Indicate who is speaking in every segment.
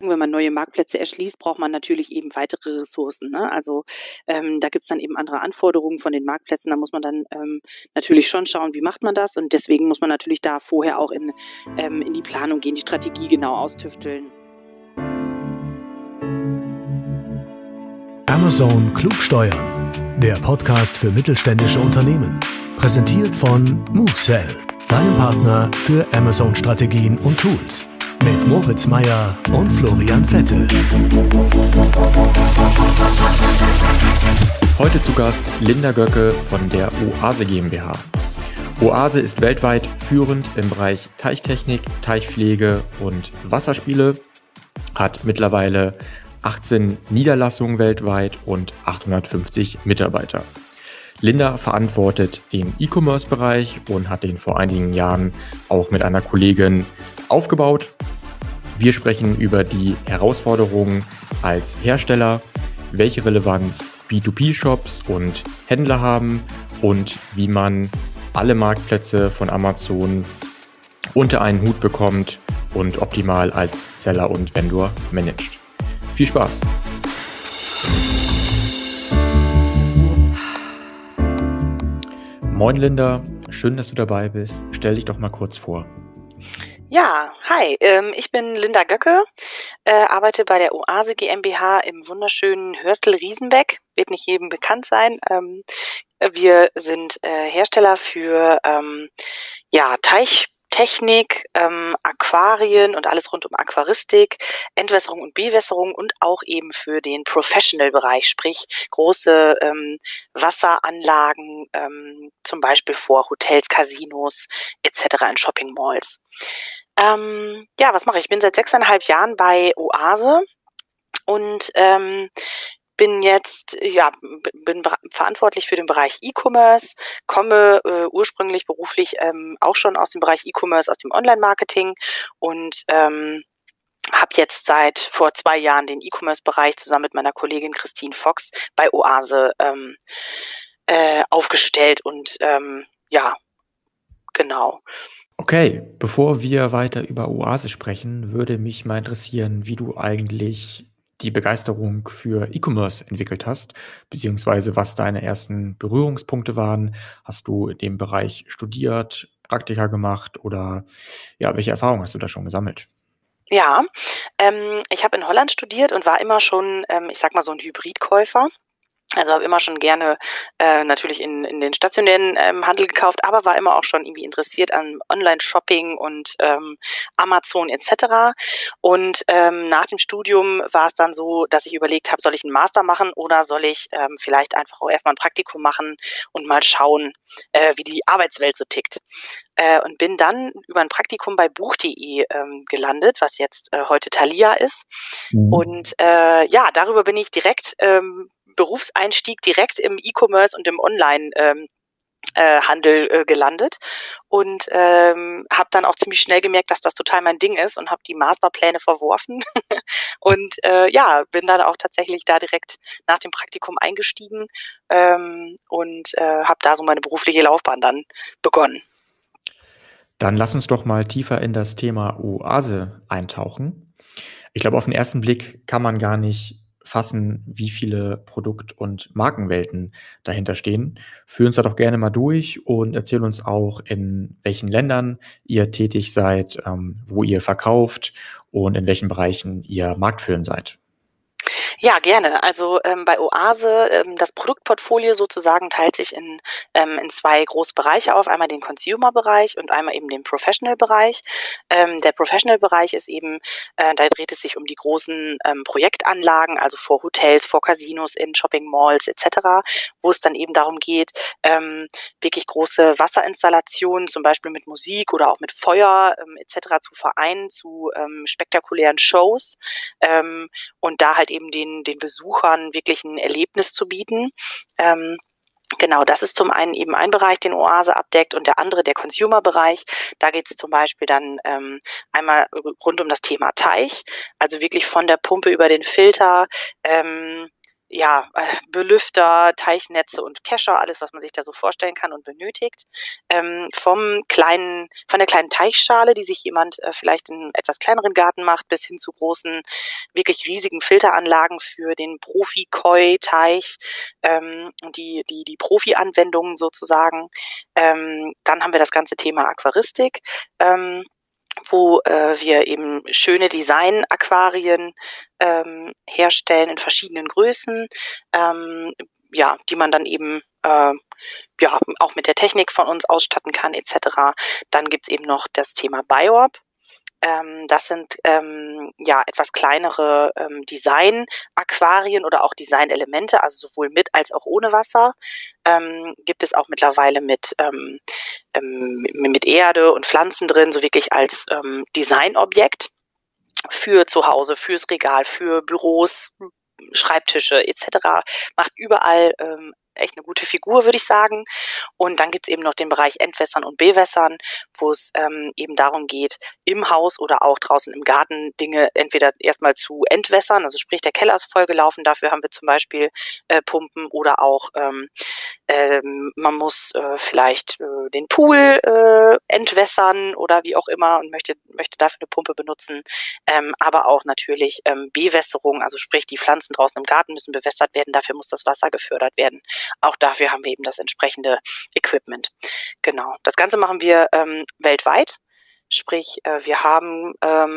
Speaker 1: wenn man neue Marktplätze erschließt, braucht man natürlich eben weitere Ressourcen, ne? Also da gibt's dann eben andere Anforderungen von den Marktplätzen. Da muss man dann natürlich schon schauen, wie macht man das? Und deswegen muss man natürlich da vorher auch in die Planung gehen, die Strategie genau austüfteln.
Speaker 2: Amazon klug steuern, der Podcast für mittelständische Unternehmen. Präsentiert von MoveSell, deinem Partner für Amazon-Strategien und Tools. Mit Moritz Meyer und Florian Vettel.
Speaker 3: Heute zu Gast Linda Göcke von der Oase GmbH. Oase ist weltweit führend im Bereich Teichtechnik, Teichpflege und Wasserspiele, hat mittlerweile 18 Niederlassungen weltweit und 850 Mitarbeiter. Linda verantwortet den E-Commerce-Bereich und hat den vor einigen Jahren auch mit einer Kollegin aufgebaut. Wir sprechen über die Herausforderungen als Hersteller, welche Relevanz B2B-Shops und Händler haben und wie man alle Marktplätze von Amazon unter einen Hut bekommt und optimal als Seller und Vendor managt. Viel Spaß! Moin Linda, schön, dass du dabei bist. Stell dich doch mal kurz vor.
Speaker 1: Ja, hi, ich bin Linda Göcke, arbeite bei der Oase GmbH im wunderschönen Hörstel-Riesenbeck, wird nicht jedem bekannt sein. Wir sind Hersteller für Teichtechnik, Aquarien und alles rund um Aquaristik, Entwässerung und Bewässerung und auch eben für den Professional-Bereich, sprich große Wasseranlagen, zum Beispiel vor Hotels, Casinos etc. in Shopping-Malls. Was mache ich? Ich bin seit 6,5 Jahren bei Oase und bin verantwortlich für den Bereich E-Commerce, komme ursprünglich beruflich auch schon aus dem Bereich E-Commerce, aus dem Online-Marketing und habe jetzt seit vor 2 Jahren den E-Commerce-Bereich zusammen mit meiner Kollegin Christine Fox bei Oase aufgestellt und genau.
Speaker 3: Okay, bevor wir weiter über Oase sprechen, würde mich mal interessieren, wie du eigentlich die Begeisterung für E-Commerce entwickelt hast, beziehungsweise was deine ersten Berührungspunkte waren. Hast du in dem Bereich studiert, Praktika gemacht oder welche Erfahrungen hast du da schon gesammelt?
Speaker 1: Ja, ich habe in Holland studiert und war immer schon, so ein Hybridkäufer. Also habe immer schon gerne natürlich in den stationären Handel gekauft, aber war immer auch schon irgendwie interessiert an Online-Shopping und Amazon etc. Und nach dem Studium war es dann so, dass ich überlegt habe, soll ich einen Master machen oder soll ich vielleicht einfach auch erstmal ein Praktikum machen und mal schauen, wie die Arbeitswelt so tickt. Und bin dann über ein Praktikum bei Buch.de gelandet, was jetzt heute Thalia ist. Und darüber bin ich direkt Berufseinstieg direkt im E-Commerce und im Online-Handel gelandet und habe dann auch ziemlich schnell gemerkt, dass das total mein Ding ist und habe die Masterpläne verworfen und bin dann auch tatsächlich da direkt nach dem Praktikum eingestiegen und habe da so meine berufliche Laufbahn dann begonnen.
Speaker 3: Dann lass uns doch mal tiefer in das Thema Oase eintauchen. Ich glaube, auf den ersten Blick kann man gar nicht fassen, wie viele Produkt- und Markenwelten dahinter stehen. Führ uns da doch gerne mal durch und erzähl uns auch, in welchen Ländern ihr tätig seid, wo ihr verkauft und in welchen Bereichen ihr marktführend seid.
Speaker 1: Ja, gerne. Also bei Oase, das Produktportfolio sozusagen teilt sich in 2 große Bereiche auf. Einmal den Consumer-Bereich und einmal eben den Professional-Bereich. Der Professional-Bereich ist eben, da dreht es sich um die großen Projektanlagen, also vor Hotels, vor Casinos, in Shopping-Malls etc., wo es dann eben darum geht, wirklich große Wasserinstallationen, zum Beispiel mit Musik oder auch mit Feuer etc. zu vereinen, zu spektakulären Shows und da halt eben den Besuchern wirklich ein Erlebnis zu bieten. Genau, das ist zum einen eben ein Bereich, den Oase abdeckt, und der andere, der Consumer-Bereich. Da geht es zum Beispiel dann einmal rund um das Thema Teich, also wirklich von der Pumpe über den Filter Belüfter, Teichnetze und Kescher, alles, was man sich da so vorstellen kann und benötigt. Von der kleinen Teichschale, die sich jemand vielleicht in etwas kleineren Garten macht, bis hin zu großen, wirklich riesigen Filteranlagen für den Profi-Koi-Teich und die Profi-Anwendungen sozusagen. Dann haben wir das ganze Thema Aquaristik, wo wir eben schöne Design-Aquarien herstellen in verschiedenen Größen, die man dann eben auch mit der Technik von uns ausstatten kann etc. Dann gibt's eben noch das Thema Biorb. Das sind etwas kleinere Design-Aquarien oder auch Designelemente, also sowohl mit als auch ohne Wasser. Gibt es auch mittlerweile mit Erde und Pflanzen drin, so wirklich als Designobjekt für zu Hause, fürs Regal, für Büros, Schreibtische etc. Macht überall echt eine gute Figur, würde ich sagen. Und dann gibt's eben noch den Bereich Entwässern und Bewässern, wo es eben darum geht, im Haus oder auch draußen im Garten Dinge entweder erstmal zu entwässern, also sprich der Keller ist vollgelaufen, dafür haben wir zum Beispiel Pumpen oder auch man muss vielleicht den Pool entwässern oder wie auch immer und möchte dafür eine Pumpe benutzen, aber auch natürlich Bewässerung, also sprich die Pflanzen draußen im Garten müssen bewässert werden, dafür muss das Wasser gefördert werden. Auch dafür haben wir eben das entsprechende Equipment. Genau. Das Ganze machen wir weltweit. Sprich, wir haben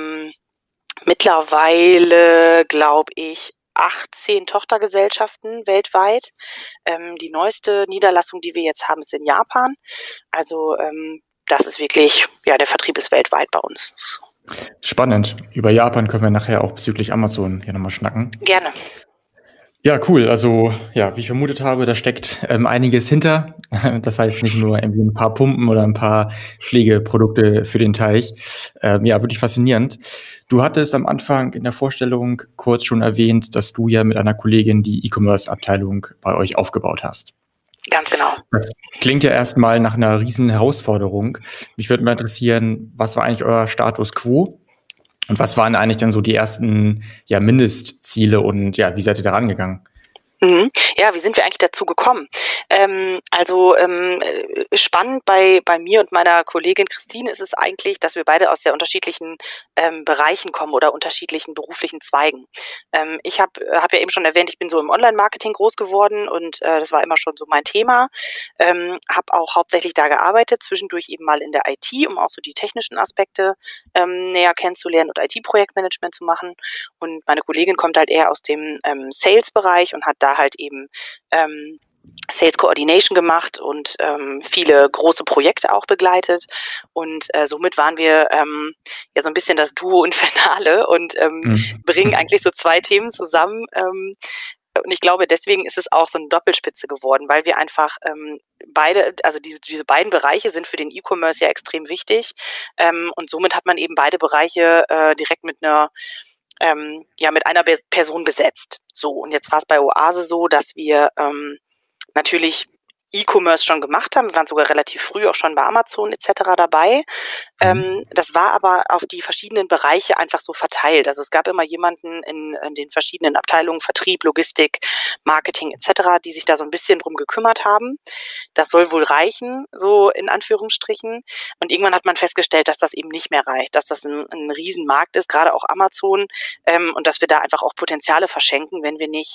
Speaker 1: mittlerweile, glaube ich, 18 Tochtergesellschaften weltweit. Die neueste Niederlassung, die wir jetzt haben, ist in Japan. Also das ist wirklich, der Vertrieb ist weltweit bei uns.
Speaker 3: Spannend. Über Japan können wir nachher auch bezüglich Amazon hier nochmal schnacken.
Speaker 1: Gerne.
Speaker 3: Ja, cool. Also, wie ich vermutet habe, da steckt einiges hinter. Das heißt nicht nur irgendwie ein paar Pumpen oder ein paar Pflegeprodukte für den Teich. Wirklich faszinierend. Du hattest am Anfang in der Vorstellung kurz schon erwähnt, dass du ja mit einer Kollegin die E-Commerce-Abteilung bei euch aufgebaut hast.
Speaker 1: Ganz genau.
Speaker 3: Das klingt ja erstmal nach einer riesen Herausforderung. Mich würde mal interessieren, was war eigentlich euer Status quo? Und was waren eigentlich dann so die ersten Mindestziele und wie seid ihr da rangegangen?
Speaker 1: Ja, wie sind wir eigentlich dazu gekommen? Spannend bei mir und meiner Kollegin Christine ist es eigentlich, dass wir beide aus sehr unterschiedlichen Bereichen kommen oder unterschiedlichen beruflichen Zweigen. Ich habe ja eben schon erwähnt, ich bin so im Online-Marketing groß geworden und das war immer schon so mein Thema. Habe auch hauptsächlich da gearbeitet, zwischendurch eben mal in der IT, um auch so die technischen Aspekte näher kennenzulernen und IT-Projektmanagement zu machen. Und meine Kollegin kommt halt eher aus dem Sales-Bereich und hat da halt eben Sales Coordination gemacht und viele große Projekte auch begleitet und somit waren wir so ein bisschen das Duo Infernale und bringen eigentlich so zwei Themen zusammen und ich glaube, deswegen ist es auch so eine Doppelspitze geworden, weil wir einfach beide, also diese beiden Bereiche sind für den E-Commerce ja extrem wichtig und somit hat man eben beide Bereiche direkt mit einer Person besetzt. So, und jetzt war es bei Oase so, dass wir natürlich E-Commerce schon gemacht haben. Wir waren sogar relativ früh auch schon bei Amazon etc. dabei. Das war aber auf die verschiedenen Bereiche einfach so verteilt. Also es gab immer jemanden in den verschiedenen Abteilungen, Vertrieb, Logistik, Marketing etc., die sich da so ein bisschen drum gekümmert haben. Das soll wohl reichen, so in Anführungsstrichen. Und irgendwann hat man festgestellt, dass das eben nicht mehr reicht, dass das ein Riesenmarkt ist, gerade auch Amazon, und dass wir da einfach auch Potenziale verschenken, wenn wir nicht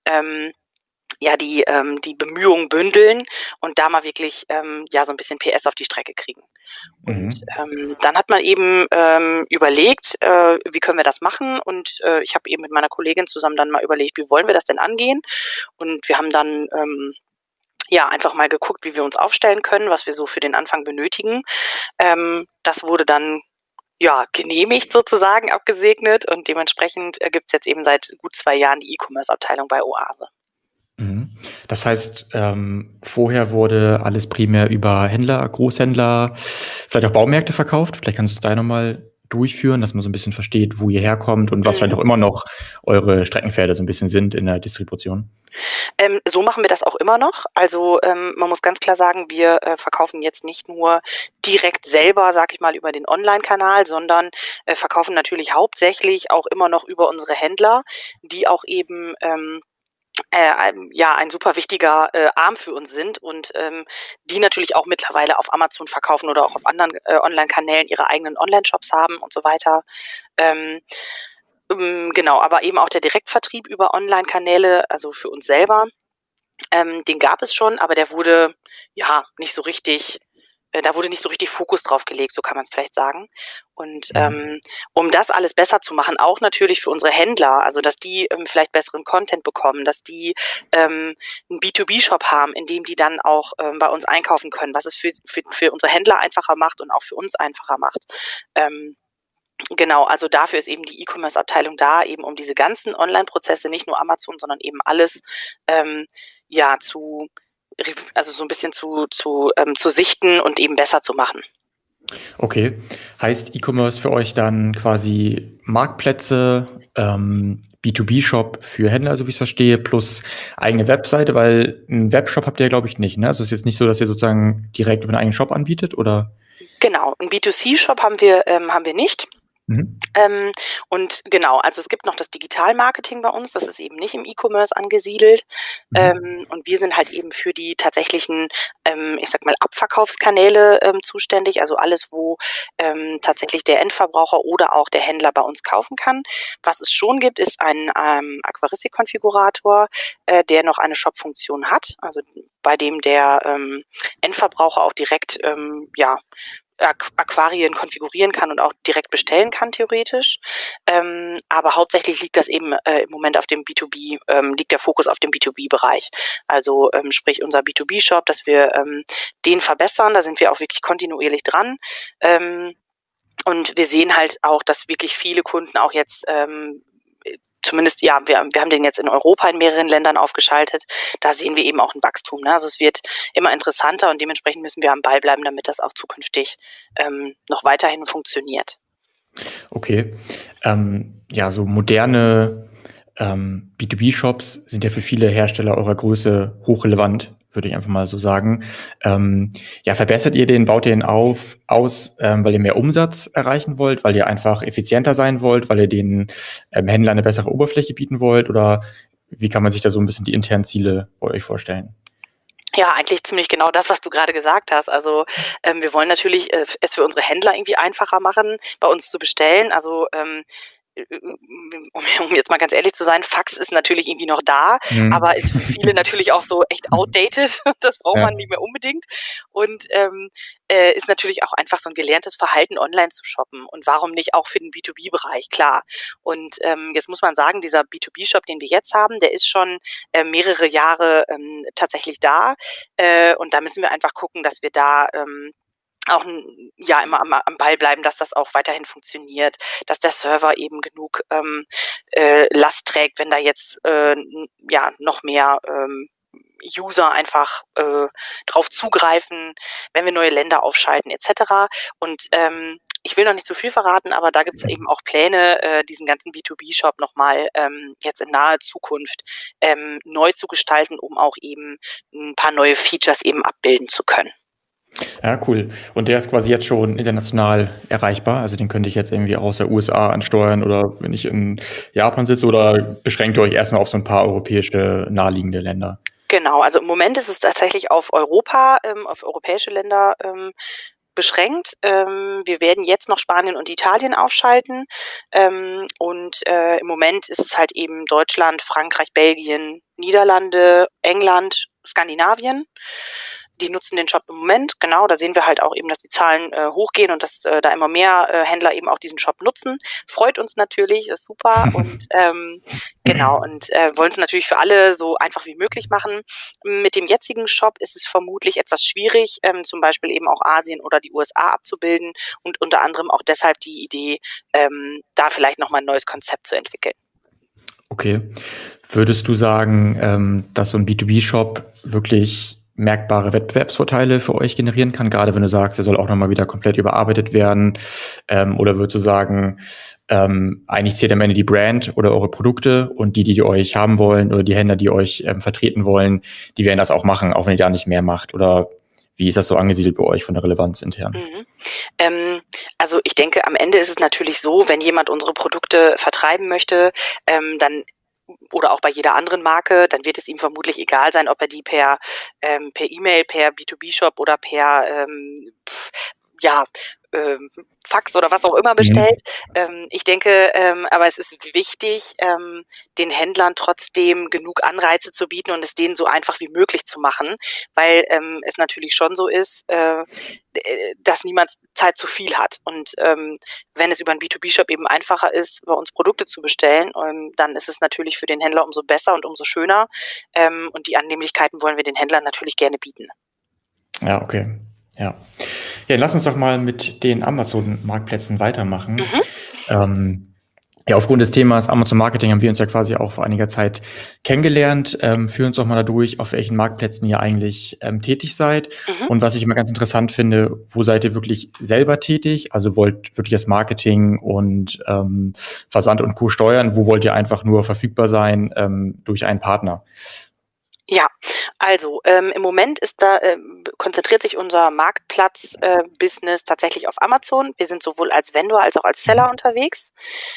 Speaker 1: die Bemühungen bündeln und da mal wirklich so ein bisschen PS auf die Strecke kriegen. Und dann hat man eben überlegt, wie können wir das machen, und ich habe eben mit meiner Kollegin zusammen dann mal überlegt, wie wollen wir das denn angehen, und wir haben dann einfach mal geguckt, wie wir uns aufstellen können, was wir so für den Anfang benötigen. Das wurde dann genehmigt sozusagen, abgesegnet, und dementsprechend gibt es jetzt eben seit gut 2 Jahren die E-Commerce-Abteilung bei Oase.
Speaker 3: Das heißt, vorher wurde alles primär über Händler, Großhändler, vielleicht auch Baumärkte verkauft. Vielleicht kannst du es da nochmal durchführen, dass man so ein bisschen versteht, wo ihr herkommt und was vielleicht auch immer noch eure Streckenpferde so ein bisschen sind in der Distribution.
Speaker 1: So machen wir das auch immer noch. Also man muss ganz klar sagen, wir verkaufen jetzt nicht nur direkt selber, sag ich mal, über den Online-Kanal, sondern verkaufen natürlich hauptsächlich auch immer noch über unsere Händler, die auch eben ein super wichtiger Arm für uns sind und die natürlich auch mittlerweile auf Amazon verkaufen oder auch auf anderen Online-Kanälen ihre eigenen Online-Shops haben und so weiter. Genau, aber eben auch der Direktvertrieb über Online-Kanäle, also für uns selber, den gab es schon, aber der wurde nicht so richtig, da wurde nicht so richtig Fokus drauf gelegt, so kann man es vielleicht sagen. Und um das alles besser zu machen, auch natürlich für unsere Händler, also dass die vielleicht besseren Content bekommen, dass die einen B2B-Shop haben, in dem die dann auch bei uns einkaufen können, was es für unsere Händler einfacher macht und auch für uns einfacher macht. Genau, also dafür ist eben die E-Commerce-Abteilung da, eben um diese ganzen Online-Prozesse, nicht nur Amazon, sondern eben alles also so ein bisschen zu sichten und eben besser zu machen.
Speaker 3: Okay, heißt E-Commerce für euch dann quasi Marktplätze, B2B-Shop für Händler, so wie ich es verstehe, plus eigene Webseite, weil einen Webshop habt ihr ja, glaube ich, nicht, ne? Also es ist jetzt nicht so, dass ihr sozusagen direkt über einen eigenen Shop anbietet, oder?
Speaker 1: Genau, einen B2C-Shop haben wir nicht.
Speaker 3: Mhm.
Speaker 1: Und genau, also es gibt noch das Digital-Marketing bei uns, das ist eben nicht im E-Commerce angesiedelt. Und wir sind halt eben für die tatsächlichen, ich sag mal, Abverkaufskanäle zuständig, also alles, wo tatsächlich der Endverbraucher oder auch der Händler bei uns kaufen kann. Was es schon gibt, ist ein Aquaristik-Konfigurator, der noch eine Shop-Funktion hat, also bei dem der Endverbraucher auch direkt Aquarien konfigurieren kann und auch direkt bestellen kann, theoretisch. Aber hauptsächlich liegt das eben im Moment auf dem B2B, liegt der Fokus auf dem B2B-Bereich. Also sprich unser B2B-Shop, dass wir den verbessern, da sind wir auch wirklich kontinuierlich dran. Und wir sehen halt auch, dass wirklich viele Kunden auch jetzt zumindest, wir haben den jetzt in Europa in mehreren Ländern aufgeschaltet. Da sehen wir eben auch ein Wachstum. Ne? Also es wird immer interessanter und dementsprechend müssen wir am Ball bleiben, damit das auch zukünftig noch weiterhin funktioniert.
Speaker 3: Okay. So moderne B2B-Shops sind ja für viele Hersteller eurer Größe hochrelevant, würde ich einfach mal so sagen. Verbessert ihr den, baut ihr den aus, weil ihr mehr Umsatz erreichen wollt, weil ihr einfach effizienter sein wollt, weil ihr den Händlern eine bessere Oberfläche bieten wollt, oder wie kann man sich da so ein bisschen die internen Ziele bei euch vorstellen?
Speaker 1: Ja, eigentlich ziemlich genau das, was du gerade gesagt hast. Also wir wollen natürlich es für unsere Händler irgendwie einfacher machen, bei uns zu bestellen. Also um jetzt mal ganz ehrlich zu sein, Fax ist natürlich irgendwie noch da, aber ist für viele natürlich auch so echt outdated. Das braucht man nicht mehr unbedingt. Und ist natürlich auch einfach so ein gelerntes Verhalten, online zu shoppen. Und warum nicht auch für den B2B-Bereich, klar. Und jetzt muss man sagen, dieser B2B-Shop, den wir jetzt haben, der ist schon mehrere Jahre tatsächlich da. Und da müssen wir einfach gucken, dass wir da auch immer am Ball bleiben, dass das auch weiterhin funktioniert, dass der Server eben genug Last trägt, wenn da jetzt noch mehr User einfach drauf zugreifen, wenn wir neue Länder aufschalten etc. Und ich will noch nicht zu viel verraten, aber da gibt es eben auch Pläne, diesen ganzen B2B-Shop nochmal jetzt in naher Zukunft neu zu gestalten, um auch eben ein paar neue Features eben abbilden zu können.
Speaker 3: Ja, cool. Und der ist quasi jetzt schon international erreichbar? Also den könnte ich jetzt irgendwie aus der USA ansteuern, oder wenn ich in Japan sitze, oder beschränkt ihr euch erstmal auf so ein paar europäische naheliegende Länder?
Speaker 1: Genau, also im Moment ist es tatsächlich auf Europa, auf europäische Länder beschränkt. Wir werden jetzt noch Spanien und Italien aufschalten. Und im Moment ist es halt eben Deutschland, Frankreich, Belgien, Niederlande, England, Skandinavien. Die nutzen den Shop im Moment, genau, da sehen wir halt auch eben, dass die Zahlen hochgehen und dass da immer mehr Händler eben auch diesen Shop nutzen. Freut uns natürlich, ist super und wollen es natürlich für alle so einfach wie möglich machen. Mit dem jetzigen Shop ist es vermutlich etwas schwierig, zum Beispiel eben auch Asien oder die USA abzubilden, und unter anderem auch deshalb die Idee, da vielleicht nochmal ein neues Konzept zu entwickeln.
Speaker 3: Okay. Würdest du sagen, dass so ein B2B-Shop wirklich merkbare Wettbewerbsvorteile für euch generieren kann, gerade wenn du sagst, der soll auch nochmal wieder komplett überarbeitet werden? Oder würdest du sagen, eigentlich zählt am Ende die Brand oder eure Produkte, und die euch haben wollen, oder die Händler, die euch vertreten wollen, die werden das auch machen, auch wenn ihr da nicht mehr macht? Oder wie ist das so angesiedelt bei euch von der Relevanz intern?
Speaker 1: Also ich denke, am Ende ist es natürlich so, wenn jemand unsere Produkte vertreiben möchte, dann oder auch bei jeder anderen Marke, dann wird es ihm vermutlich egal sein, ob er die per E-Mail, per B2B-Shop oder per Fax oder was auch immer bestellt. Ich denke, aber es ist wichtig, den Händlern trotzdem genug Anreize zu bieten und es denen so einfach wie möglich zu machen, weil es natürlich schon so ist, dass niemand Zeit zu viel hat. Und wenn es über einen B2B-Shop eben einfacher ist, bei uns Produkte zu bestellen, dann ist es natürlich für den Händler umso besser und umso schöner. Und die Annehmlichkeiten wollen wir den Händlern natürlich gerne bieten.
Speaker 3: Ja, okay. Ja, lass uns doch mal mit den Amazon-Marktplätzen weitermachen. Aufgrund des Themas Amazon-Marketing haben wir uns ja quasi auch vor einiger Zeit kennengelernt. Führen uns doch mal dadurch, auf welchen Marktplätzen ihr eigentlich tätig seid. Und was ich immer ganz interessant finde, wo seid ihr wirklich selber tätig? Also wollt wirklich das Marketing und Versand und Co. steuern? Wo wollt ihr einfach nur verfügbar sein durch einen Partner?
Speaker 1: Ja, also im Moment konzentriert sich unser Marktplatz-Business tatsächlich auf Amazon. Wir sind sowohl als Vendor als auch als Seller unterwegs.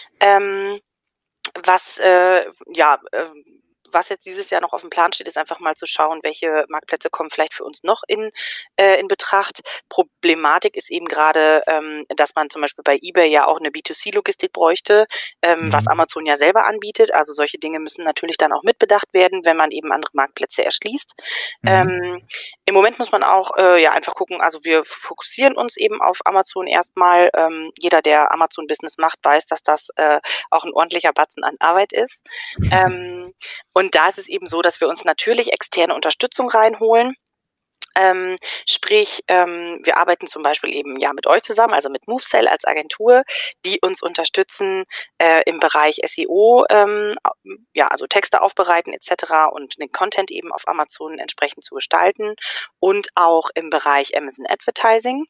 Speaker 1: Was jetzt dieses Jahr noch auf dem Plan steht, ist einfach mal zu schauen, welche Marktplätze kommen vielleicht für uns noch in Betracht. Problematik ist eben gerade, dass man zum Beispiel bei eBay ja auch eine B2C-Logistik bräuchte, was Amazon ja selber anbietet. Also solche Dinge müssen natürlich dann auch mitbedacht werden, wenn man eben andere Marktplätze erschließt. Im Moment muss man auch einfach gucken, also wir fokussieren uns eben auf Amazon erstmal. Jeder, der Amazon-Business macht, weiß, dass das auch ein ordentlicher Batzen an Arbeit ist. Und da ist es eben so, dass wir uns natürlich externe Unterstützung reinholen. Wir arbeiten zum Beispiel eben mit euch zusammen, also mit MoveSell als Agentur, die uns unterstützen im Bereich SEO, also Texte aufbereiten etc. und den Content eben auf Amazon entsprechend zu gestalten und auch im Bereich Amazon Advertising.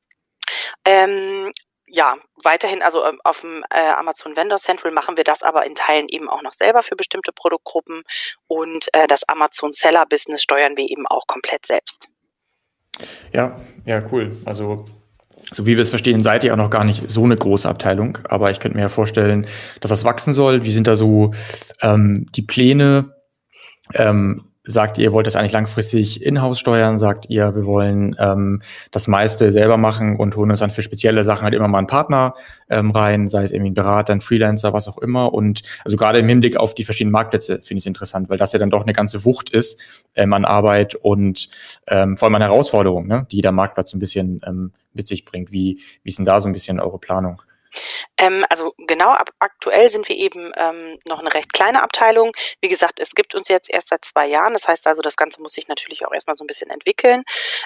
Speaker 1: Weiterhin, also auf dem Amazon Vendor Central machen wir das aber in Teilen eben auch noch selber für bestimmte Produktgruppen und das Amazon Seller Business steuern wir eben auch komplett selbst.
Speaker 3: Ja, cool. Also, so wie wir es verstehen, seid ihr auch noch gar nicht so eine große Abteilung, aber ich könnte mir ja vorstellen, dass das wachsen soll. Wie sind da so die Pläne? Sagt ihr, ihr wollt das eigentlich langfristig in-house steuern? Sagt ihr, wir wollen das meiste selber machen und holen uns dann für spezielle Sachen halt immer mal einen Partner rein, sei es irgendwie ein Berater, ein Freelancer, was auch immer. Und also gerade im Hinblick auf die verschiedenen Marktplätze finde ich es interessant, weil das ja dann doch eine ganze Wucht ist an Arbeit und vor allem an Herausforderungen, ne, die jeder Marktplatz so ein bisschen mit sich bringt. Wie ist denn da so ein bisschen eure Planung?
Speaker 1: Also genau, aktuell sind wir eben noch eine recht kleine Abteilung. Wie gesagt, es gibt uns jetzt erst seit 2 Jahren. Das heißt also, das Ganze muss sich natürlich auch erstmal so ein bisschen entwickeln.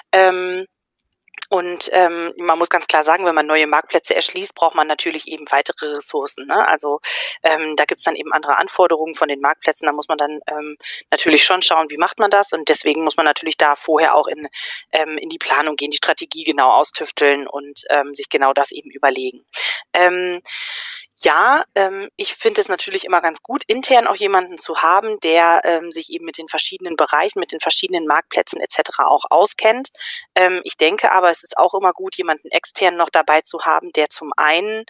Speaker 1: Und man muss ganz klar sagen, wenn man neue Marktplätze erschließt, braucht man natürlich eben weitere Ressourcen, ne? Also da gibt's dann eben andere Anforderungen von den Marktplätzen. Da muss man dann natürlich schon schauen, wie macht man das. Und deswegen muss man natürlich da vorher auch in die Planung gehen, die Strategie genau austüfteln und sich genau das eben überlegen. Ich finde es natürlich immer ganz gut, intern auch jemanden zu haben, der sich eben mit den verschiedenen Bereichen, mit den verschiedenen Marktplätzen etc. auch auskennt. Ich denke aber, es ist auch immer gut, jemanden extern noch dabei zu haben, der zum einen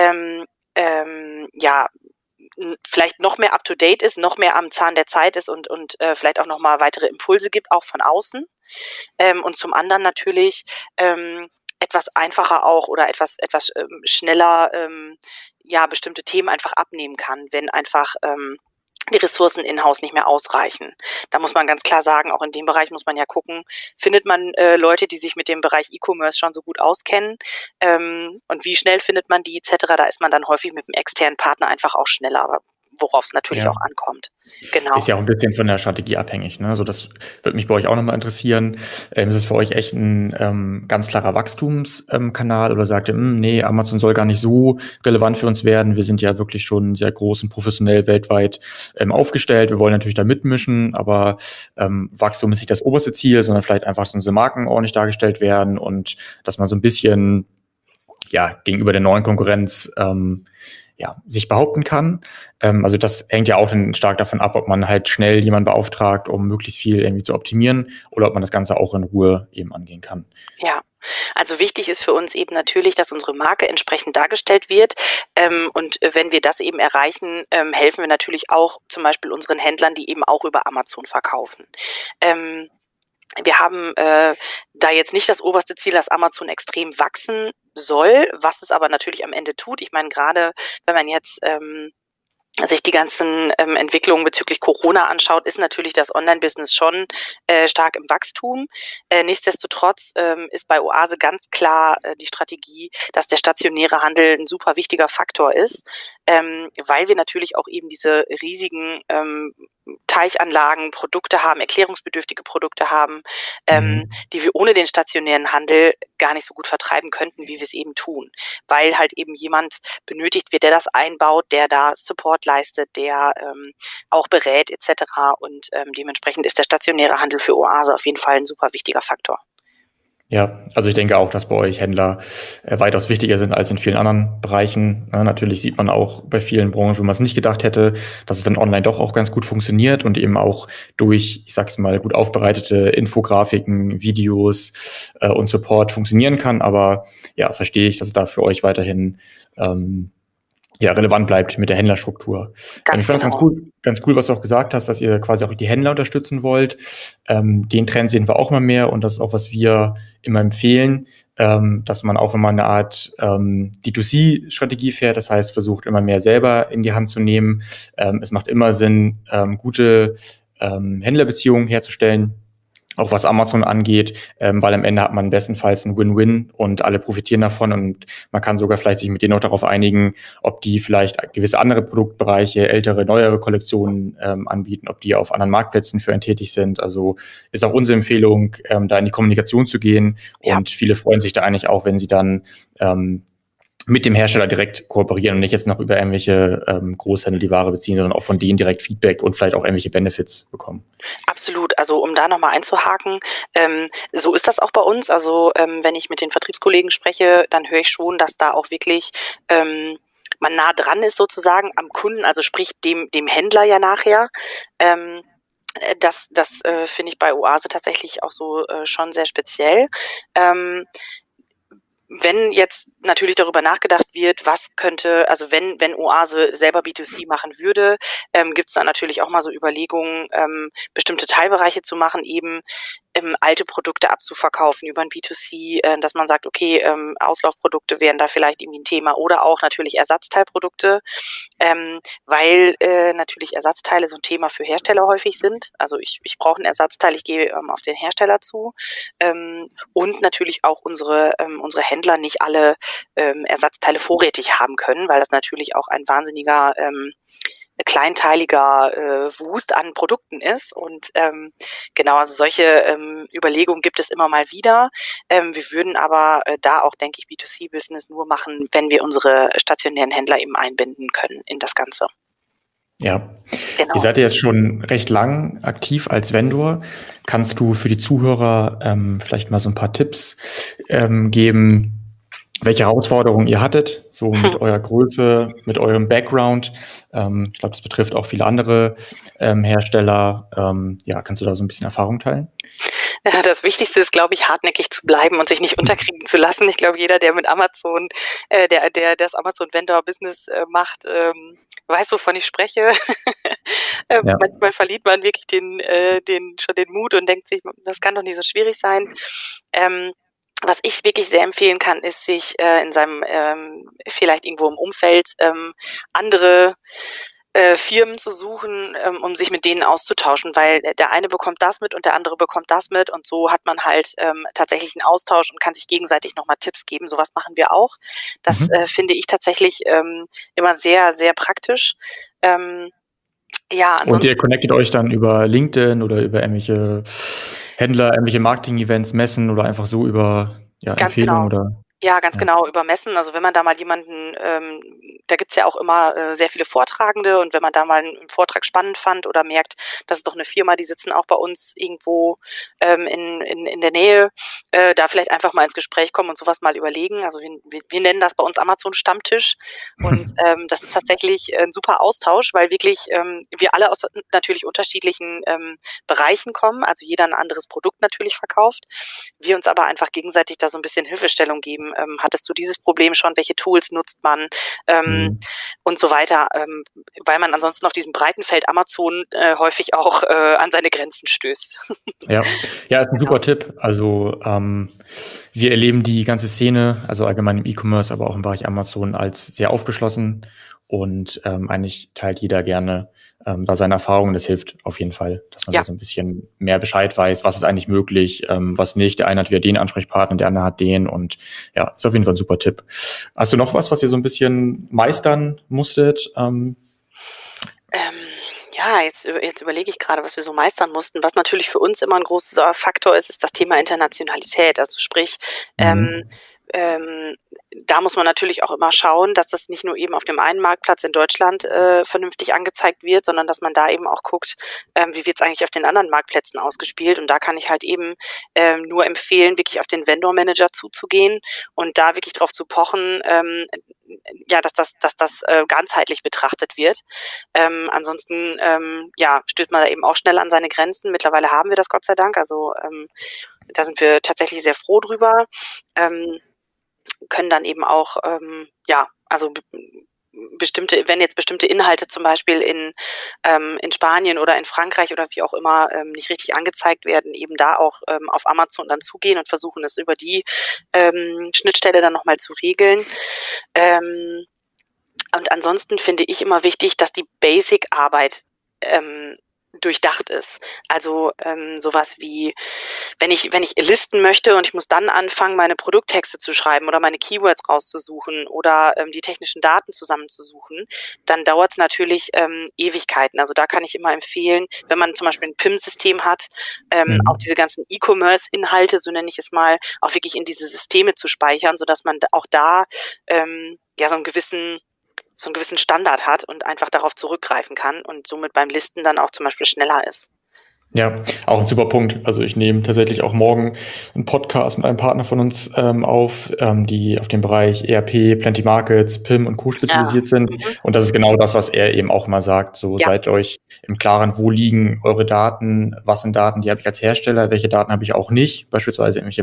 Speaker 1: vielleicht noch mehr up-to-date ist, noch mehr am Zahn der Zeit ist und vielleicht auch noch mal weitere Impulse gibt, auch von außen. Und zum anderen natürlich etwas einfacher auch oder etwas schneller bestimmte Themen einfach abnehmen kann, wenn einfach die Ressourcen in-house nicht mehr ausreichen. Da muss man ganz klar sagen, auch in dem Bereich muss man ja gucken, findet man Leute, die sich mit dem Bereich E-Commerce schon so gut auskennen und wie schnell findet man die etc. Da ist man dann häufig mit einem externen Partner einfach auch schneller, aber worauf es natürlich auch ankommt. Genau.
Speaker 3: Ist ja auch ein bisschen von der Strategie abhängig, ne? Also das würde mich bei euch auch nochmal interessieren. Ist es für euch echt ein ganz klarer Wachstumskanal oder sagt ihr, nee, Amazon soll gar nicht so relevant für uns werden. Wir sind ja wirklich schon sehr groß und professionell weltweit aufgestellt. Wir wollen natürlich da mitmischen, aber Wachstum ist nicht das oberste Ziel, sondern vielleicht einfach, dass unsere Marken ordentlich dargestellt werden und dass man so ein bisschen gegenüber der neuen Konkurrenz sich behaupten kann. Also das hängt ja auch dann stark davon ab, ob man halt schnell jemanden beauftragt, um möglichst viel irgendwie zu optimieren, oder ob man das Ganze auch in Ruhe eben angehen kann.
Speaker 1: Ja, also wichtig ist für uns eben natürlich, dass unsere Marke entsprechend dargestellt wird. Und wenn wir das eben erreichen, helfen wir natürlich auch zum Beispiel unseren Händlern, die eben auch über Amazon verkaufen. Wir haben da jetzt nicht das oberste Ziel, dass Amazon extrem wachsen soll, was es aber natürlich am Ende tut. Ich meine, gerade wenn man jetzt sich die ganzen Entwicklungen bezüglich Corona anschaut, ist natürlich das Online-Business schon stark im Wachstum. Nichtsdestotrotz ist bei Oase ganz klar die Strategie, dass der stationäre Handel ein super wichtiger Faktor ist, weil wir natürlich auch eben diese riesigen Teichanlagen, Produkte haben, erklärungsbedürftige Produkte haben, die wir ohne den stationären Handel gar nicht so gut vertreiben könnten, wie wir es eben tun. Weil halt eben jemand benötigt wird, der das einbaut, der da Support leistet, der auch berät etc. Und dementsprechend ist der stationäre Handel für Oase auf jeden Fall ein super wichtiger Faktor.
Speaker 3: Ja, also ich denke auch, dass bei euch Händler weitaus wichtiger sind als in vielen anderen Bereichen. Natürlich sieht man auch bei vielen Branchen, wo man es nicht gedacht hätte, dass es dann online doch auch ganz gut funktioniert und eben auch durch, ich sag's mal, gut aufbereitete Infografiken, Videos und Support funktionieren kann. Aber ja, verstehe ich, dass es da für euch weiterhin relevant bleibt mit der Händlerstruktur. Ich fand es ganz cool, was du auch gesagt hast, dass ihr quasi auch die Händler unterstützen wollt. Den Trend sehen wir auch immer mehr und das ist auch, was wir immer empfehlen, dass man auch, wenn man eine Art D2C-Strategie fährt, das heißt, versucht immer mehr selber in die Hand zu nehmen. Es macht immer Sinn, gute Händlerbeziehungen herzustellen, auch was Amazon angeht, weil am Ende hat man bestenfalls ein Win-Win und alle profitieren davon und man kann sogar vielleicht sich mit denen auch darauf einigen, ob die vielleicht gewisse andere Produktbereiche, ältere, neuere Kollektionen anbieten, ob die auf anderen Marktplätzen für einen tätig sind. Also ist auch unsere Empfehlung, da in die Kommunikation zu gehen und viele freuen sich da eigentlich auch, wenn sie dann mit dem Hersteller direkt kooperieren und nicht jetzt noch über irgendwelche Großhändler die Ware beziehen, sondern auch von denen direkt Feedback und vielleicht auch irgendwelche Benefits bekommen.
Speaker 1: Absolut. Also um da nochmal einzuhaken, so ist das auch bei uns. Also wenn ich mit den Vertriebskollegen spreche, dann höre ich schon, dass da auch wirklich man nah dran ist sozusagen am Kunden, also sprich dem Händler ja nachher. Das finde ich bei Oase tatsächlich auch so schon sehr speziell. Wenn jetzt natürlich darüber nachgedacht wird, was könnte, also wenn Oase selber B2C machen würde, gibt es dann natürlich auch mal so Überlegungen, bestimmte Teilbereiche zu machen, eben alte Produkte abzuverkaufen über ein B2C, dass man sagt, okay, Auslaufprodukte wären da vielleicht irgendwie ein Thema oder auch natürlich Ersatzteilprodukte, weil natürlich Ersatzteile so ein Thema für Hersteller häufig sind. Also ich brauche einen Ersatzteil, ich gehe auf den Hersteller zu und natürlich auch unsere Händler nicht alle Ersatzteile vorrätig haben können, weil das natürlich auch ein wahnsinniger kleinteiliger Wust an Produkten ist und genau, also solche Überlegungen gibt es immer mal wieder. Wir würden aber da auch, denke ich, B2C-Business nur machen, wenn wir unsere stationären Händler eben einbinden können in das Ganze.
Speaker 3: Ja, genau. Ihr seid ja jetzt schon recht lang aktiv als Vendor. Kannst du für die Zuhörer vielleicht mal so ein paar Tipps geben, welche Herausforderungen ihr hattet, so mit eurer Größe, mit eurem Background? Ich glaube, das betrifft auch viele andere Hersteller. Kannst du da so ein bisschen Erfahrung teilen?
Speaker 1: Ja, das Wichtigste ist, glaube ich, hartnäckig zu bleiben und sich nicht unterkriegen zu lassen. Ich glaube, jeder, der mit Amazon, der das Amazon-Vendor-Business macht, weiß, wovon ich spreche. Manchmal verliert man wirklich den Mut und denkt sich, das kann doch nicht so schwierig sein. Was ich wirklich sehr empfehlen kann, ist, sich in seinem vielleicht irgendwo im Umfeld andere Firmen zu suchen, um sich mit denen auszutauschen, weil der eine bekommt das mit und der andere bekommt das mit und so hat man halt tatsächlich einen Austausch und kann sich gegenseitig nochmal Tipps geben. Sowas machen wir auch. Das finde ich tatsächlich immer sehr, sehr praktisch. Und
Speaker 3: ihr connectet euch dann über LinkedIn oder über irgendwelche Händler, irgendwelche Marketing-Events, Messen oder einfach so über Empfehlungen?
Speaker 1: Genau.
Speaker 3: Oder?
Speaker 1: Ja, ganz
Speaker 3: Ja.
Speaker 1: genau, übermessen. Also wenn man da mal jemanden, da gibt's ja auch immer sehr viele Vortragende, und wenn man da mal einen Vortrag spannend fand oder merkt, das ist doch eine Firma, die sitzen auch bei uns irgendwo in der Nähe, da vielleicht einfach mal ins Gespräch kommen und sowas mal überlegen. Also wir nennen das bei uns Amazon-Stammtisch, und das ist tatsächlich ein super Austausch, weil wirklich wir alle aus natürlich unterschiedlichen Bereichen kommen, also jeder ein anderes Produkt natürlich verkauft. Wir uns aber einfach gegenseitig da so ein bisschen Hilfestellung geben. Hattest du dieses Problem schon? Welche Tools nutzt man?
Speaker 3: Mhm.
Speaker 1: Und so weiter, weil man ansonsten auf diesem breiten Feld Amazon häufig auch an seine Grenzen stößt.
Speaker 3: Ja, ja, ist ein
Speaker 1: Genau.
Speaker 3: super Tipp. Also wir erleben die ganze Szene, also allgemein im E-Commerce, aber auch im Bereich Amazon, als sehr aufgeschlossen und eigentlich teilt jeder gerne da seine Erfahrungen. Das hilft auf jeden Fall, dass man
Speaker 1: Ja.
Speaker 3: da so ein bisschen mehr Bescheid weiß, was ist eigentlich möglich, was nicht. Der eine hat wieder den Ansprechpartner, der andere hat den, und ja, ist auf jeden Fall ein super Tipp. Hast du noch was ihr so ein bisschen meistern musstet?
Speaker 1: Ja, jetzt überlege ich gerade, was wir so meistern mussten. Was natürlich für uns immer ein großer Faktor ist, ist das Thema Internationalität. Also sprich,
Speaker 3: Mhm.
Speaker 1: ähm, da muss man natürlich auch immer schauen, dass das nicht nur eben auf dem einen Marktplatz in Deutschland vernünftig angezeigt wird, sondern dass man da eben auch guckt, wie wird es eigentlich auf den anderen Marktplätzen ausgespielt. Und da kann ich halt eben nur empfehlen, wirklich auf den Vendor Manager zuzugehen und da wirklich drauf zu pochen, ja, dass das ganzheitlich betrachtet wird. Ansonsten ja, stößt man da eben auch schnell an seine Grenzen. Mittlerweile haben wir das, Gott sei Dank. Also da sind wir tatsächlich sehr froh drüber. Können dann eben auch, ja, also wenn jetzt bestimmte Inhalte zum Beispiel in Spanien oder in Frankreich oder wie auch immer nicht richtig angezeigt werden, eben da auch auf Amazon dann zugehen und versuchen, es über die Schnittstelle dann nochmal zu regeln. Und ansonsten finde ich immer wichtig, dass die Basic-Arbeit durchdacht ist. Also sowas wie, wenn ich listen möchte und ich muss dann anfangen, meine Produkttexte zu schreiben oder meine Keywords rauszusuchen oder die technischen Daten zusammenzusuchen, dann dauert es natürlich Ewigkeiten. Also da kann ich immer empfehlen, wenn man zum Beispiel ein PIM-System hat, auch diese ganzen E-Commerce-Inhalte, so nenne ich es mal, auch wirklich in diese Systeme zu speichern, sodass man auch da ja so einen gewissen Standard hat und einfach darauf zurückgreifen kann und somit beim Listen dann auch zum Beispiel schneller ist.
Speaker 3: Ja, auch ein super Punkt. Also ich nehme tatsächlich auch morgen einen Podcast mit einem Partner von uns auf, die auf dem Bereich ERP, Plenty Markets, PIM und Co. spezialisiert sind. Und das ist genau das, was er eben auch mal sagt. So seid euch im Klaren, wo liegen eure Daten, was sind Daten, die habe ich als Hersteller, welche Daten habe ich auch nicht, beispielsweise irgendwelche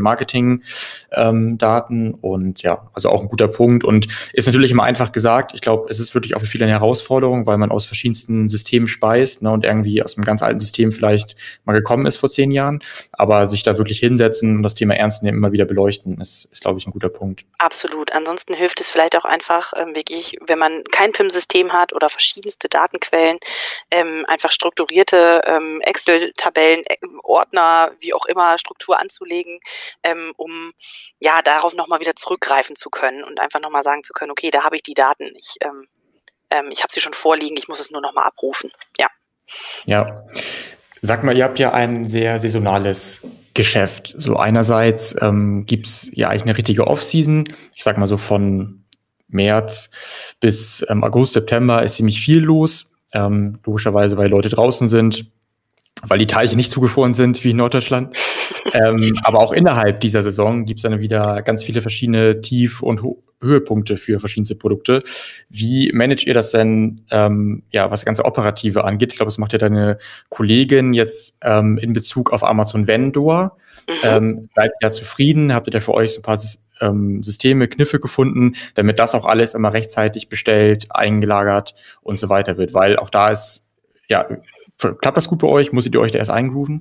Speaker 3: Marketing-Daten. Und ja, also auch ein guter Punkt. Und ist natürlich immer einfach gesagt. Ich glaube, es ist wirklich auch für viele eine Herausforderung, weil man aus verschiedensten Systemen speist, ne, und irgendwie aus einem ganz alten System vielleicht mal gekommen ist vor 10 Jahren, aber sich da wirklich hinsetzen und das Thema ernst nehmen, immer wieder beleuchten, ist glaube ich, ein guter Punkt.
Speaker 1: Absolut. Ansonsten hilft es vielleicht auch einfach wirklich, wenn man kein PIM-System hat oder verschiedenste Datenquellen, einfach strukturierte Excel-Tabellen, Ordner, wie auch immer, Struktur anzulegen, um ja darauf nochmal wieder zurückgreifen zu können und einfach nochmal sagen zu können, okay, da habe ich die Daten, ich habe sie schon vorliegen, ich muss es nur nochmal abrufen. Ja.
Speaker 3: Ja. Sag mal, ihr habt ja ein sehr saisonales Geschäft. So einerseits gibt's ja eigentlich eine richtige Off-Season. Ich sag mal so von März bis August, September ist ziemlich viel los. Logischerweise, weil Leute draußen sind, weil die Teiche nicht zugefroren sind, wie in Norddeutschland. Aber auch innerhalb dieser Saison gibt's dann wieder ganz viele verschiedene Tief- und Höhepunkte für verschiedenste Produkte. Wie managt ihr das denn, ja, was das ganze Operative angeht? Ich glaube, das macht ja deine Kollegin jetzt in Bezug auf Amazon Vendor. Seid ihr da zufrieden? Habt ihr da für euch so ein paar Systeme, Kniffe gefunden, damit das auch alles immer rechtzeitig bestellt, eingelagert und so weiter wird? Weil auch da ist, ja, klappt das gut bei euch? Musstet ihr euch da erst eingrooven?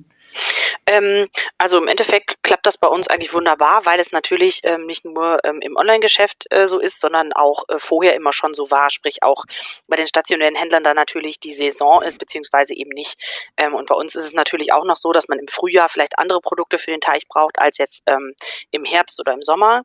Speaker 1: Also im Endeffekt klappt das bei uns eigentlich wunderbar, weil es natürlich nicht nur im Online-Geschäft so ist, sondern auch vorher immer schon so war, sprich auch bei den stationären Händlern da natürlich die Saison ist, beziehungsweise eben nicht. Und bei uns ist es natürlich auch noch so, dass man im Frühjahr vielleicht andere Produkte für den Teich braucht als jetzt im Herbst oder im Sommer.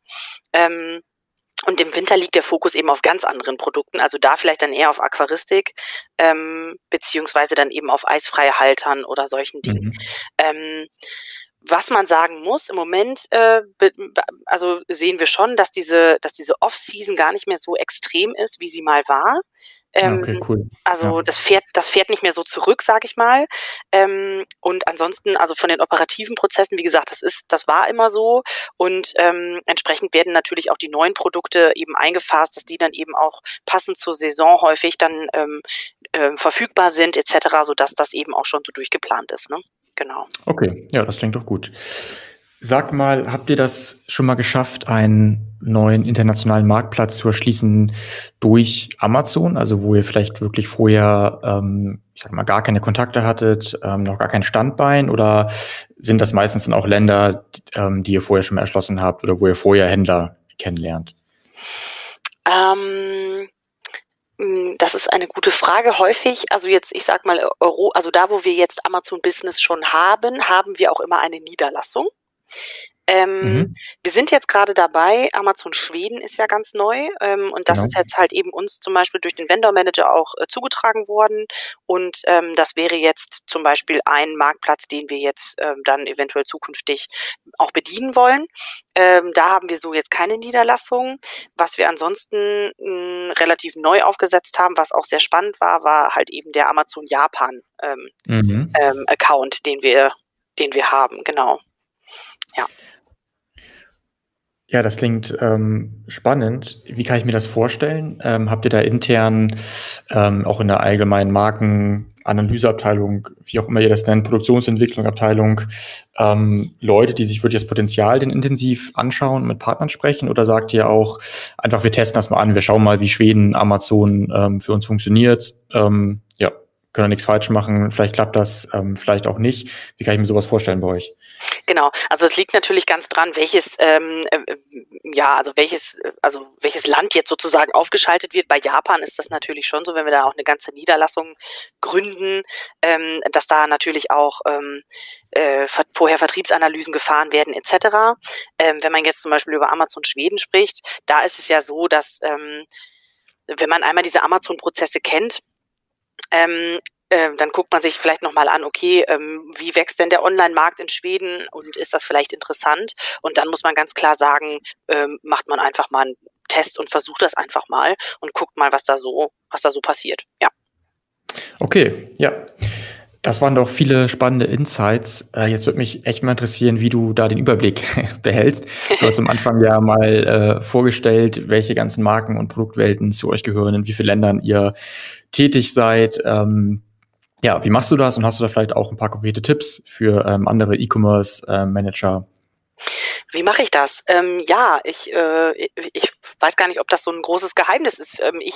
Speaker 1: Und im Winter liegt der Fokus eben auf ganz anderen Produkten, also da vielleicht dann eher auf Aquaristik, beziehungsweise dann eben auf eisfreie Haltern oder solchen Dingen. Was man sagen muss, im Moment also sehen wir schon, dass diese Off-Season gar nicht mehr so extrem ist, wie sie mal war.
Speaker 3: Okay, cool.
Speaker 1: Also
Speaker 3: Ja.
Speaker 1: das fährt nicht mehr so zurück, sage ich mal. Und ansonsten, also von den operativen Prozessen, wie gesagt, das war immer so. Und entsprechend werden natürlich auch die neuen Produkte eben eingefasst, dass die dann eben auch passend zur Saison häufig dann verfügbar sind etc., sodass das eben auch schon so durchgeplant ist, ne? Genau.
Speaker 3: Okay, ja, das klingt doch gut. Sag mal, habt ihr das schon mal geschafft, einen neuen internationalen Marktplatz zu erschließen durch Amazon? Also wo ihr vielleicht wirklich vorher, ich sag mal, gar keine Kontakte hattet, noch gar kein Standbein? Oder sind das meistens dann auch Länder, die ihr vorher schon mal erschlossen habt oder wo ihr vorher Händler kennenlernt?
Speaker 1: Das ist eine gute Frage. Häufig, also jetzt, ich sag mal, also da, wo wir jetzt Amazon Business schon haben wir auch immer eine Niederlassung. Wir sind jetzt gerade dabei, Amazon Schweden ist ja ganz neu, und das
Speaker 3: Genau.
Speaker 1: ist jetzt halt eben uns zum Beispiel durch den Vendor Manager auch zugetragen worden, und das wäre jetzt zum Beispiel ein Marktplatz, den wir jetzt dann eventuell zukünftig auch bedienen wollen. Da haben wir so jetzt keine Niederlassung. Was wir ansonsten relativ neu aufgesetzt haben, was auch sehr spannend war halt eben der Amazon Japan Account, den wir haben, genau. Ja.
Speaker 3: Ja, das klingt spannend. Wie kann ich mir das vorstellen? Habt ihr da intern auch in der allgemeinen Markenanalyseabteilung, wie auch immer ihr das nennt, Produktionsentwicklungsabteilung, Leute, die sich wirklich das Potenzial denn intensiv anschauen und mit Partnern sprechen? Oder sagt ihr auch einfach, wir testen das mal an, wir schauen mal, wie Schweden, Amazon für uns funktioniert? Ja, können wir nichts falsch machen, vielleicht klappt das, vielleicht auch nicht. Wie kann ich mir sowas vorstellen bei euch?
Speaker 1: Genau, also es liegt natürlich ganz dran, welches Land jetzt sozusagen aufgeschaltet wird. Bei Japan ist das natürlich schon so, wenn wir da auch eine ganze Niederlassung gründen, dass da natürlich auch vorher Vertriebsanalysen gefahren werden etc. Wenn man jetzt zum Beispiel über Amazon Schweden spricht, da ist es ja so, dass wenn man einmal diese Amazon-Prozesse kennt, dann guckt man sich vielleicht nochmal an, okay, wie wächst denn der Online-Markt in Schweden und ist das vielleicht interessant? Und dann muss man ganz klar sagen, macht man einfach mal einen Test und versucht das einfach mal und guckt mal, was da so passiert. Ja.
Speaker 3: Okay, ja. Das waren doch viele spannende Insights. Jetzt würde mich echt mal interessieren, wie du da den Überblick behältst. Du hast am Anfang ja mal vorgestellt, welche ganzen Marken und Produktwelten zu euch gehören, in wie vielen Ländern ihr tätig seid. Ja, wie machst du das und hast du da vielleicht auch ein paar konkrete Tipps für andere E-Commerce-Manager?
Speaker 1: Wie mache ich das? Ja, ich weiß gar nicht, ob das so ein großes Geheimnis ist.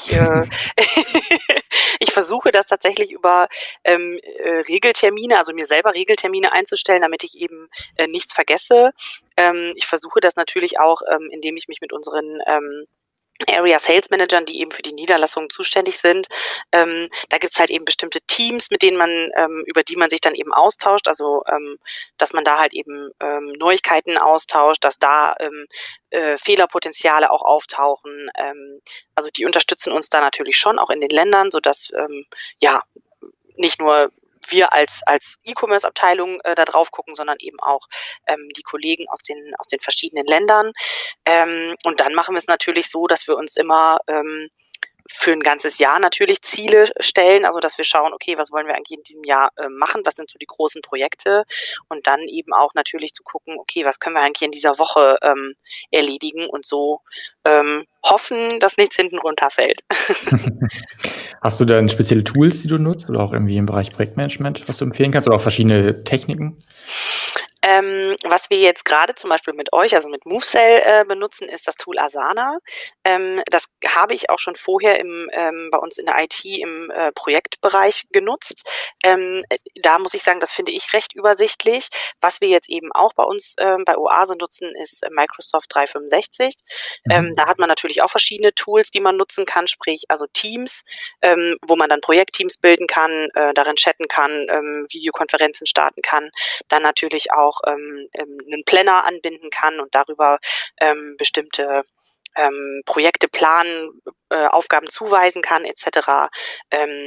Speaker 1: Ich versuche das tatsächlich über Regeltermine, also mir selber Regeltermine einzustellen, damit ich eben nichts vergesse. Ich versuche das natürlich auch, indem ich mich mit unseren Area Sales Managern, die eben für die Niederlassungen zuständig sind. Da gibt's halt eben bestimmte Teams, mit denen man, über die man sich dann eben austauscht, also dass man da halt eben Neuigkeiten austauscht, dass da Fehlerpotenziale auch auftauchen. Also die unterstützen uns da natürlich schon auch in den Ländern, sodass nicht nur wir als E-Commerce-Abteilung da drauf gucken, sondern eben auch die Kollegen aus den verschiedenen Ländern. Und dann machen wir es natürlich so, dass wir uns immer für ein ganzes Jahr natürlich Ziele stellen, also dass wir schauen, okay, was wollen wir eigentlich in diesem Jahr machen, was sind so die großen Projekte, und dann eben auch natürlich zu gucken, okay, was können wir eigentlich in dieser Woche erledigen und so hoffen, dass nichts hinten runterfällt.
Speaker 3: Hast du denn spezielle Tools, die du nutzt oder auch irgendwie im Bereich Projektmanagement, was du empfehlen kannst oder auch verschiedene Techniken?
Speaker 1: Was wir jetzt gerade zum Beispiel mit euch, also mit MoveSell benutzen, ist das Tool Asana. Das habe ich auch schon vorher bei uns in der IT im Projektbereich genutzt. Da muss ich sagen, das finde ich recht übersichtlich. Was wir jetzt eben auch bei uns bei Oase nutzen, ist Microsoft 365. Da hat man natürlich auch verschiedene Tools, die man nutzen kann, sprich also Teams, wo man dann Projektteams bilden kann, darin chatten kann, Videokonferenzen starten kann, dann natürlich auch einen Planner anbinden kann und darüber bestimmte Projekte planen, Aufgaben zuweisen kann etc.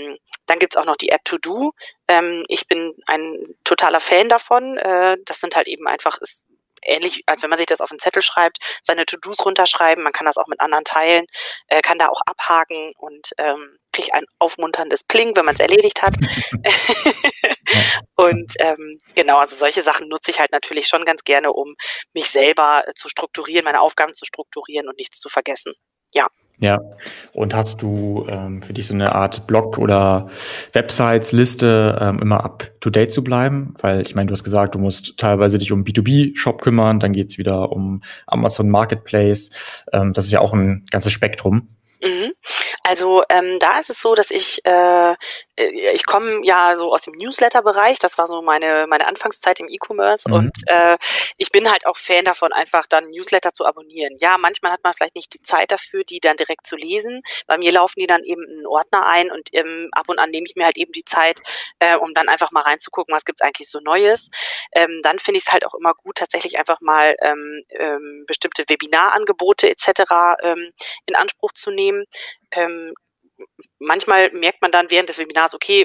Speaker 1: Dann gibt's auch noch die App To Do. Ich bin ein totaler Fan davon. Das sind halt eben einfach, ist ähnlich, als wenn man sich das auf einen Zettel schreibt, seine To-Dos runterschreiben. Man kann das auch mit anderen teilen, kann da auch abhaken und kriegt ein aufmunterndes Pling, wenn man es erledigt hat. Und genau, also solche Sachen nutze ich halt natürlich schon ganz gerne, um mich selber zu strukturieren, meine Aufgaben zu strukturieren und nichts zu vergessen. Ja.
Speaker 3: Ja, und hast du für dich so eine Art Blog oder Websites-Liste, immer up-to-date zu bleiben? Weil ich meine, du hast gesagt, du musst teilweise dich um B2B-Shop kümmern, dann geht's wieder um Amazon Marketplace. Das ist ja auch ein ganzes Spektrum.
Speaker 1: Also da ist es so, dass ich komme ja so aus dem Newsletter-Bereich, das war so meine Anfangszeit im E-Commerce und ich bin halt auch Fan davon, einfach dann Newsletter zu abonnieren. Ja, manchmal hat man vielleicht nicht die Zeit dafür, die dann direkt zu lesen. Bei mir laufen die dann eben in einen Ordner ein und ab und an nehme ich mir halt eben die Zeit, um dann einfach mal reinzugucken, was gibt's eigentlich so Neues. Dann finde ich es halt auch immer gut, tatsächlich einfach mal bestimmte Webinarangebote etc. In Anspruch zu nehmen. Manchmal merkt man dann während des Webinars, okay,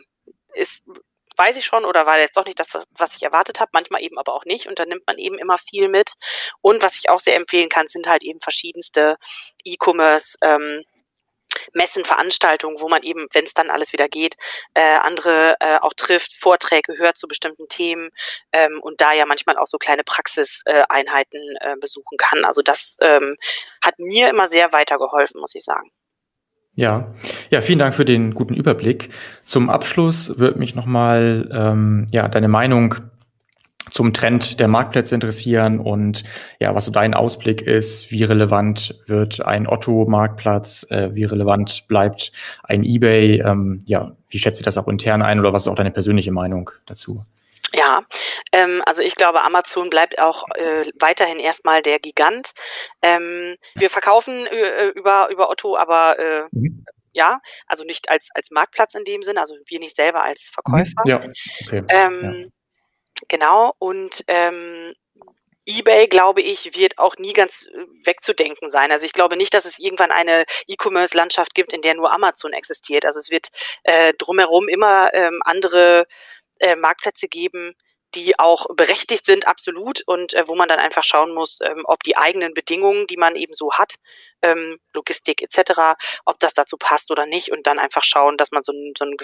Speaker 1: weiß ich schon oder war jetzt doch nicht das, was ich erwartet habe, manchmal eben aber auch nicht und dann nimmt man eben immer viel mit. Und was ich auch sehr empfehlen kann, sind halt eben verschiedenste E-Commerce Messen, Veranstaltungen, wo man eben, wenn es dann alles wieder geht, andere auch trifft, Vorträge hört zu bestimmten Themen und da ja manchmal auch so kleine Praxiseinheiten besuchen kann. Also das hat mir immer sehr weitergeholfen, muss ich sagen.
Speaker 3: Ja, vielen Dank für den guten Überblick. Zum Abschluss würde mich nochmal deine Meinung zum Trend der Marktplätze interessieren und ja, was so dein Ausblick ist, wie relevant wird ein Otto-Marktplatz, wie relevant bleibt ein eBay, wie schätzt ihr das auch intern ein oder was ist auch deine persönliche Meinung dazu?
Speaker 1: Ja, also ich glaube, Amazon bleibt auch weiterhin erstmal der Gigant. Wir verkaufen über Otto, aber ja, also nicht als Marktplatz in dem Sinne, also wir nicht selber als Verkäufer.
Speaker 3: Ja, okay.
Speaker 1: Genau, und eBay, glaube ich, wird auch nie ganz wegzudenken sein. Also ich glaube nicht, dass es irgendwann eine E-Commerce-Landschaft gibt, in der nur Amazon existiert. Also es wird drumherum immer andere Marktplätze geben, die auch berechtigt sind, absolut, und wo man dann einfach schauen muss, ob die eigenen Bedingungen, die man eben so hat, Logistik etc., ob das dazu passt oder nicht und dann einfach schauen, dass man so eine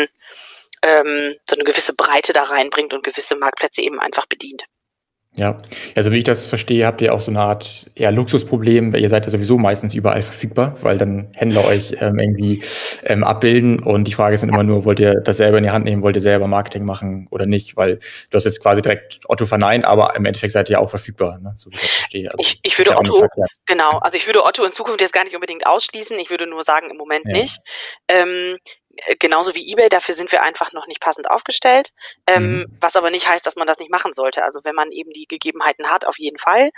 Speaker 1: gewisse Breite da reinbringt und gewisse Marktplätze eben einfach bedient.
Speaker 3: Ja, also wie ich das verstehe, habt ihr auch so eine Art eher Luxusproblem, weil ihr seid ja sowieso meistens überall verfügbar, weil dann Händler euch irgendwie abbilden und die Frage ist dann immer nur, wollt ihr das selber in die Hand nehmen, wollt ihr selber Marketing machen oder nicht, weil du hast jetzt quasi direkt Otto verneint, aber im Endeffekt seid ihr ja auch verfügbar, ne? So wie ich das verstehe. Also
Speaker 1: ich würde Otto, genau, also ich würde Otto in Zukunft jetzt gar nicht unbedingt ausschließen, ich würde nur sagen, im Moment nicht. Genauso wie eBay, dafür sind wir einfach noch nicht passend aufgestellt, was aber nicht heißt, dass man das nicht machen sollte. Also wenn man eben die Gegebenheiten hat, auf jeden Fall.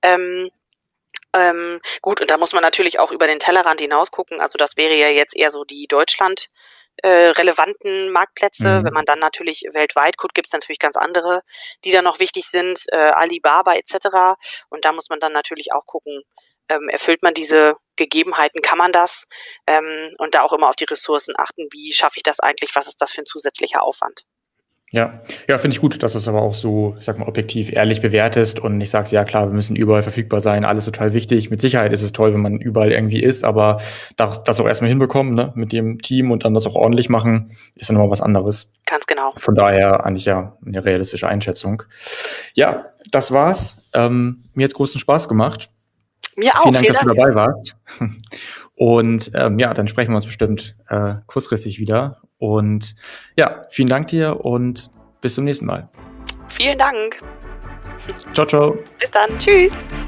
Speaker 1: Gut, und da muss man natürlich auch über den Tellerrand hinaus gucken. Also das wäre ja jetzt eher so die Deutschland relevanten Marktplätze. Wenn man dann natürlich weltweit guckt, gibt es natürlich ganz andere, die da noch wichtig sind, Alibaba etc. Und da muss man dann natürlich auch gucken, erfüllt man diese Gegebenheiten, kann man das und da auch immer auf die Ressourcen achten, wie schaffe ich das eigentlich, was ist das für ein zusätzlicher Aufwand.
Speaker 3: Ja, finde ich gut, dass du es aber auch so, ich sag mal, objektiv ehrlich bewertest und nicht sagst, ja klar, wir müssen überall verfügbar sein, alles total wichtig. Mit Sicherheit ist es toll, wenn man überall irgendwie ist, aber das auch erstmal hinbekommen, ne, mit dem Team und dann das auch ordentlich machen, ist dann nochmal was anderes.
Speaker 1: Ganz genau.
Speaker 3: Von daher eigentlich ja eine realistische Einschätzung. Ja, das war's. Mir hat's großen Spaß gemacht.
Speaker 1: Mir auch.
Speaker 3: Vielen Dank, dass du dabei warst. Und dann sprechen wir uns bestimmt kurzfristig wieder. Und ja, vielen Dank dir und bis zum nächsten Mal.
Speaker 1: Vielen Dank.
Speaker 3: Ciao, ciao.
Speaker 1: Bis dann. Tschüss.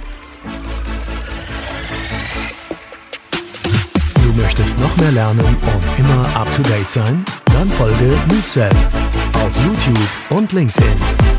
Speaker 2: Du möchtest noch mehr lernen und immer up to date sein? Dann folge MoveSell auf YouTube und LinkedIn.